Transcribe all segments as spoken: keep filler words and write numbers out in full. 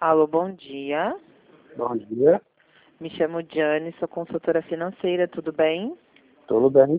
Alô, bom dia. Bom dia, Me chamo Diane, sou consultora financeira, tudo bem? tudo bem?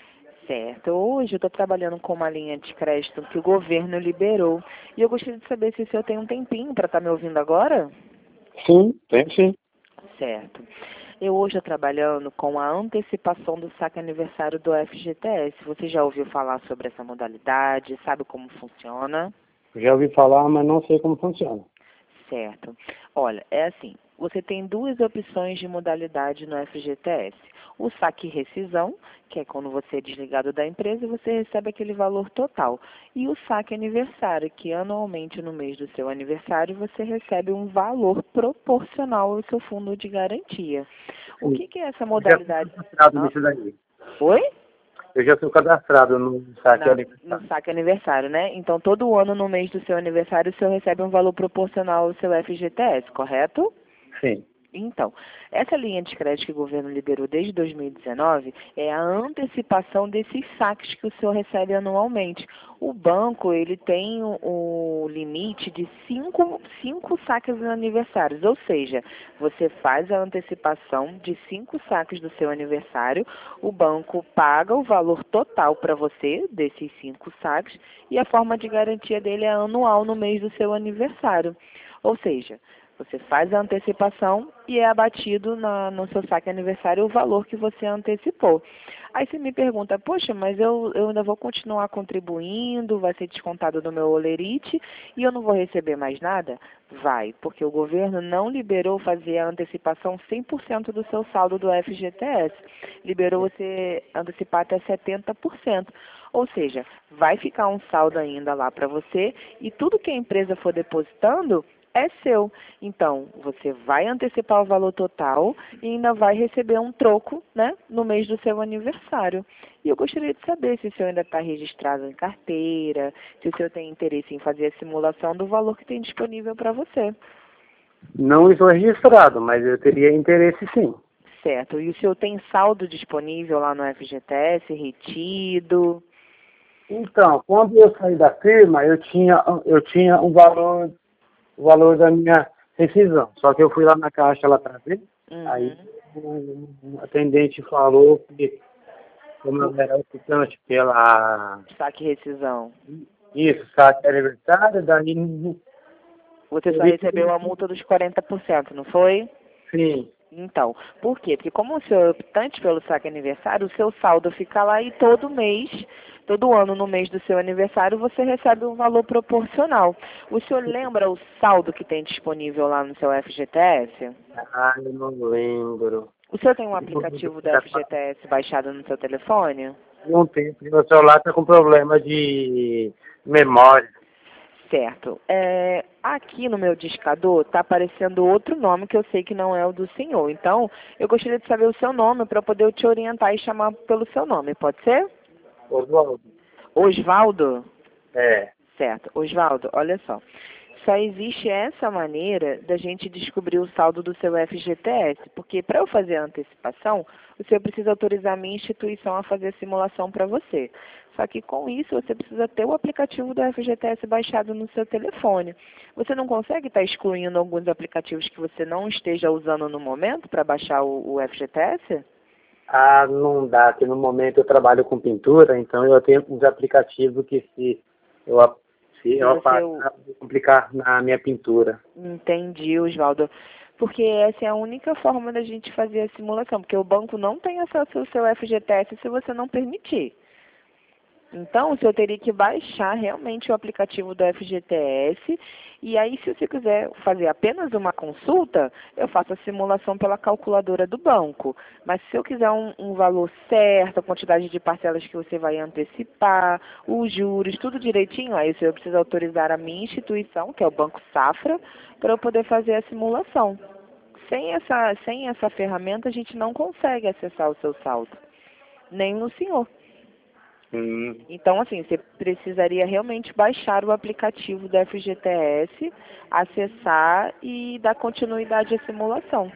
Certo. Hoje eu estou trabalhando com uma linha de crédito que o governo liberou. E eu gostaria de saber se o senhor tem um tempinho para estar me ouvindo agora? Sim, tem sim. Certo. Eu hoje estou trabalhando com a antecipação do saque aniversário do F G T S. Você já ouviu falar sobre essa modalidade? Sabe como funciona? Já ouvi falar, mas não sei como funciona. Certo. Olha, é assim, você tem duas opções de modalidade no F G T S. O saque rescisão, que é quando você é desligado da empresa e você recebe aquele valor total. E o saque aniversário, que anualmente no mês do seu aniversário você recebe um valor proporcional ao seu fundo de garantia. O Sim. que, que é essa Eu já fui modalidade? cadastrado Ah, nisso daí. oi? Eu já fui cadastrado no saque Na- no aniversário. saque aniversário, né? Então, todo ano, no mês do seu aniversário, o senhor recebe um valor proporcional ao seu F G T S, correto? Sim. Então, essa linha de crédito que o governo liberou desde dois mil e dezenove é a antecipação desses saques que o senhor recebe anualmente. O banco, ele tem o, o limite de cinco, cinco saques aniversários, ou seja, você faz a antecipação de cinco saques do seu aniversário, o banco paga o valor total para você desses cinco saques e a forma de garantia dele é anual no mês do seu aniversário. Ou seja, você faz a antecipação e é abatido na, no seu saque aniversário o valor que você antecipou. Aí você me pergunta, poxa, mas eu, eu ainda vou continuar contribuindo, vai ser descontado do meu olerite e eu não vou receber mais nada? Vai, porque o governo não liberou fazer a antecipação cem por cento do seu saldo do F G T S. Liberou você antecipar até setenta por cento. Ou seja, vai ficar um saldo ainda lá para você e tudo que a empresa for depositando é seu. Então, você vai antecipar o valor total e ainda vai receber um troco, né, no mês do seu aniversário. E eu gostaria de saber se o senhor ainda está registrado em carteira, se o senhor tem interesse em fazer a simulação do valor que tem disponível para você. Não estou registrado, mas eu teria interesse sim. Certo. E o senhor tem saldo disponível lá no F G T S, retido? Então, quando eu saí da firma, eu tinha, eu tinha um valor, o valor da minha rescisão. Só que eu fui lá na caixa lá para ver, aí Uhum. o atendente falou que como eu era optante pela Saque e rescisão. isso, saque aniversário, daí Você só teria que recebeu a multa dos quarenta por cento, não foi? sim. Então, por quê? Porque como o senhor é optante pelo saque aniversário, o seu saldo fica lá e todo mês, todo ano no mês do seu aniversário, você recebe um valor proporcional. O senhor lembra o saldo que tem disponível lá no seu F G T S? Ah, eu não lembro. O senhor tem um aplicativo do F G T S baixado no seu telefone? Não tem, porque meu celular está com problema de memória. Certo. É, aqui no meu discador está aparecendo outro nome que eu sei que não é o do senhor. Então, eu gostaria de saber o seu nome para poder te orientar e chamar pelo seu nome. Pode ser? Oswaldo. Osvaldo? É. Certo. Osvaldo, olha só. Só existe essa maneira da gente descobrir o saldo do seu F G T S, porque para eu fazer a antecipação, o senhor precisa autorizar a minha instituição a fazer a simulação para você. Só que com isso você precisa ter o aplicativo do F G T S baixado no seu telefone. Você não consegue estar excluindo alguns aplicativos que você não esteja usando no momento para baixar o, o F G T S? Ah, não dá, que no momento eu trabalho com pintura, então eu tenho uns aplicativos que se eu, ap- se Se eu você apagar, vou complicar na minha pintura. Entendi, Osvaldo. Porque essa é a única forma da gente fazer a simulação, porque o banco não tem acesso ao seu F G T S se você não permitir. Então, o senhor teria que baixar realmente o aplicativo do F G T S, e aí, se você quiser fazer apenas uma consulta, eu faço a simulação pela calculadora do banco. Mas se eu quiser um, um valor certo, a quantidade de parcelas que você vai antecipar, os juros, tudo direitinho, aí o senhor precisa autorizar a minha instituição, que é o Banco Safra, para eu poder fazer a simulação. Sem essa, sem essa ferramenta, a gente não consegue acessar o seu saldo, nem no senhor. Hum. Então, assim, você precisaria realmente baixar o aplicativo do F G T S, acessar e dar continuidade à simulação.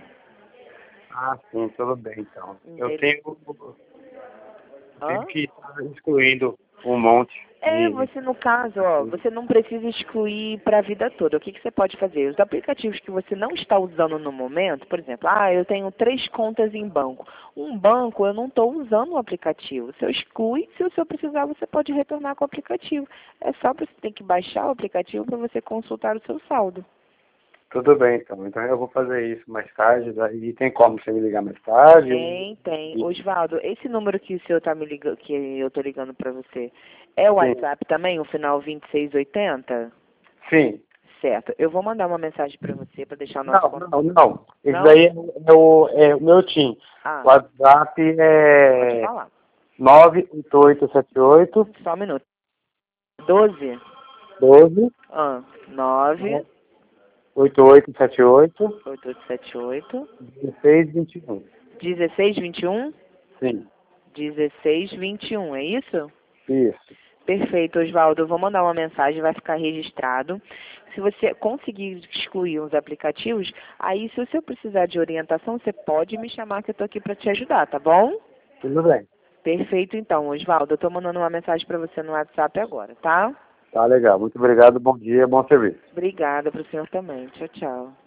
Ah, sim, tudo bem então. Eu Entendeu? tenho, eu tenho Hã? que estar excluindo um monte. É, de- você no caso, ó, você não precisa excluir para a vida toda. O que, que você pode fazer? Os aplicativos que você não está usando no momento, por exemplo, ah, eu tenho três contas em banco. Um banco eu não estou usando o aplicativo. Você exclui, se o senhor precisar, você pode retornar com o aplicativo. É só você ter que baixar o aplicativo para você consultar o seu saldo. Tudo bem, então. Então eu vou fazer isso mais tarde. Daí tem como você me ligar mais tarde? Tem, tem. E- Osvaldo, esse número que o senhor tá me ligando, que eu estou ligando para você, é o Sim. WhatsApp também, o final vinte e seis oitenta? Sim. Certo. Eu vou mandar uma mensagem para você para deixar o nosso Não, contato. não, não. Esse Não? daí é o, é o meu TIM. Ah, O WhatsApp pode é falar. nove oito oito sete oito Só um minuto. doze? doze Ah, nove, oito oito sete oito oito oito sete oito, dezesseis vinte e um. dezesseis vinte e um? Sim. dezesseis vinte e um, é isso? Isso. Perfeito, Osvaldo. Eu vou mandar uma mensagem, vai ficar registrado. Se você conseguir excluir os aplicativos, aí se o senhor precisar de orientação, você pode me chamar que eu estou aqui para te ajudar, tá bom? Tudo bem. Perfeito, então, Osvaldo. Eu estou mandando uma mensagem para você no WhatsApp agora, tá? Tá legal. Muito obrigado. Bom dia. Bom serviço. Obrigada para o senhor também. Tchau, tchau.